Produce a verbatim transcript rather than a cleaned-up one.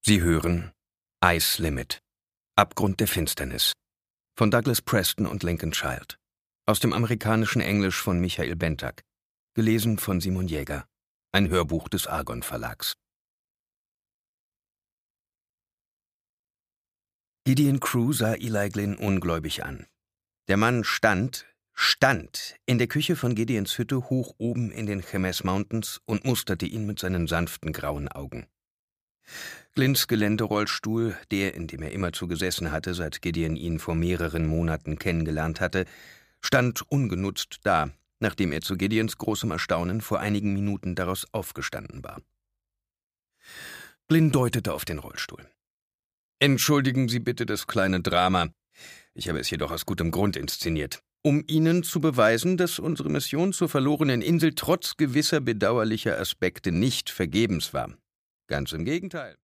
Sie hören Ice Limit – Abgrund der Finsternis von Douglas Preston und Lincoln Child. Aus dem amerikanischen Englisch von Michael Bentag. Gelesen von Simon Jäger. Ein Hörbuch des Argon Verlags. Gideon Crew sah Eli Glynn ungläubig an. Der Mann stand, stand in der Küche von Gideons Hütte hoch oben in den Chemes Mountains und musterte ihn mit seinen sanften grauen Augen. Glynns Geländerollstuhl, der, in dem er immerzu gesessen hatte, seit Gideon ihn vor mehreren Monaten kennengelernt hatte, stand ungenutzt da, nachdem er zu Gideons großem Erstaunen vor einigen Minuten daraus aufgestanden war. Glynn deutete auf den Rollstuhl. »Entschuldigen Sie bitte das kleine Drama. Ich habe es jedoch aus gutem Grund inszeniert, um Ihnen zu beweisen, dass unsere Mission zur verlorenen Insel trotz gewisser bedauerlicher Aspekte nicht vergebens war. Ganz im Gegenteil.«